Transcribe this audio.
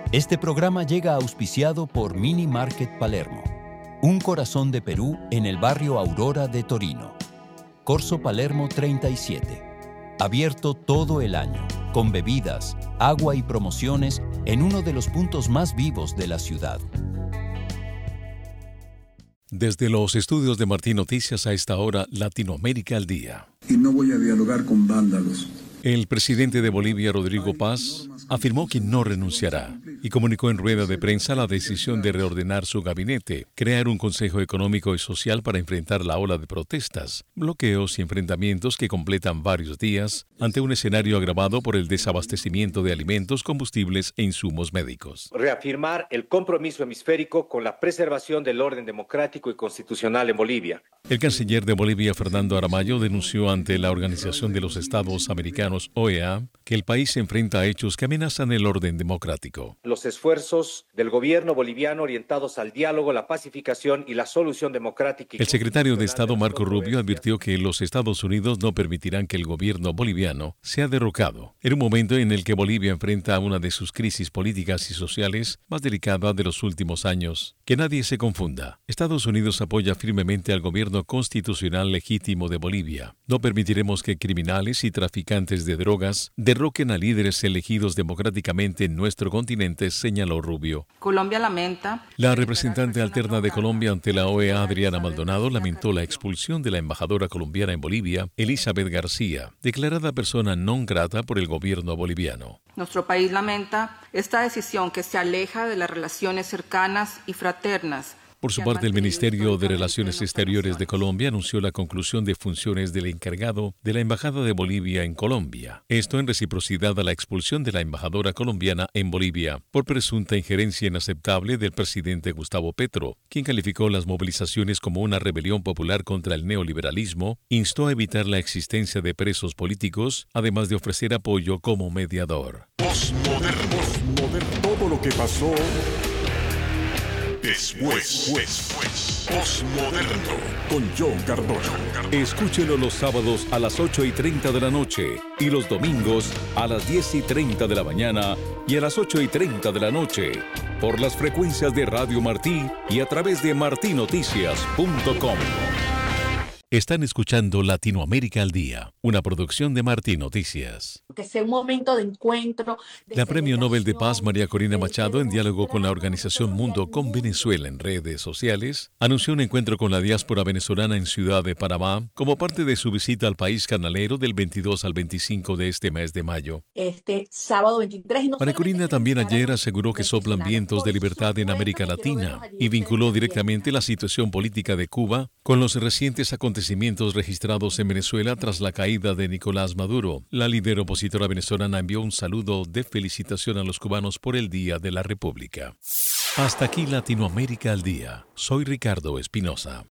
Este programa llega auspiciado por Mini Market Palermo, un corazón de Perú en el barrio Aurora de Torino. Corso Palermo 37. Abierto todo el año, con bebidas, agua y promociones en uno de los puntos más vivos de la ciudad. Desde los estudios de Martín Noticias a esta hora, Latinoamérica al Día. Y no voy a dialogar con vándalos. El presidente de Bolivia, Rodrigo Paz, afirmó que no renunciará y comunicó en rueda de prensa la decisión de reordenar su gabinete, crear un Consejo Económico y Social para enfrentar la ola de protestas, bloqueos y enfrentamientos que completan varios días ante un escenario agravado por el desabastecimiento de alimentos, combustibles e insumos médicos. Reafirmar el compromiso hemisférico con la preservación del orden democrático y constitucional en Bolivia. El canciller de Bolivia, Fernando Aramayo, denunció ante la Organización de los Estados Americanos, OEA, que el país se enfrenta a hechos que amenazan el orden democrático. Los esfuerzos del gobierno boliviano orientados al diálogo, la pacificación y la solución democrática. El secretario de Estado, Marco Rubio, advirtió que los Estados Unidos no permitirán que el gobierno boliviano sea derrocado, en un momento en el que Bolivia enfrenta una de sus crisis políticas y sociales más delicadas de los últimos años. Que nadie se confunda. Estados Unidos apoya firmemente al gobierno constitucional legítimo de Bolivia. No permitiremos que criminales y traficantes de drogas derroquen a líderes elegidos democráticamente en nuestro continente, señaló Rubio. Colombia lamenta. La representante alterna de Colombia ante la OEA, Adriana Maldonado, lamentó la expulsión de la embajadora colombiana en Bolivia, Elizabeth García, declarada persona non grata por el gobierno boliviano. Nuestro país lamenta esta decisión que se aleja de las relaciones cercanas y fraternas. Por su parte, el Ministerio de Relaciones Exteriores de Colombia anunció la conclusión de funciones del encargado de la Embajada de Bolivia en Colombia. Esto en reciprocidad a la expulsión de la embajadora colombiana en Bolivia por presunta injerencia inaceptable del presidente Gustavo Petro, quien calificó las movilizaciones como una rebelión popular contra el neoliberalismo, instó a evitar la existencia de presos políticos, además de ofrecer apoyo como mediador. Postmoderno. Todo lo que pasó después. Postmoderno con John Cardoso. Escúchelo los sábados a las 8:30 de la noche y los domingos a las 10:30 de la mañana y a las 8:30 de la noche por las frecuencias de Radio Martí y a través de martinoticias.com. Están escuchando Latinoamérica al Día, una producción de Martín Noticias. Que sea un momento de encuentro. La Premio Nobel de Paz María Corina Machado, en diálogo con la organización Mundo con Venezuela en redes sociales, anunció un encuentro con la diáspora venezolana en Ciudad de Panamá como parte de su visita al país canalero del 22 al 25 de este mes de mayo. Este sábado 23. María Corina también ayer aseguró que soplan vientos de libertad en América Latina y vinculó directamente la situación política de Cuba con los recientes acontecimientos registrados en Venezuela tras la caída de Nicolás Maduro. La líder opositora venezolana envió un saludo de felicitación a los cubanos por el Día de la República. Hasta aquí Latinoamérica al Día. Soy Ricardo Espinosa.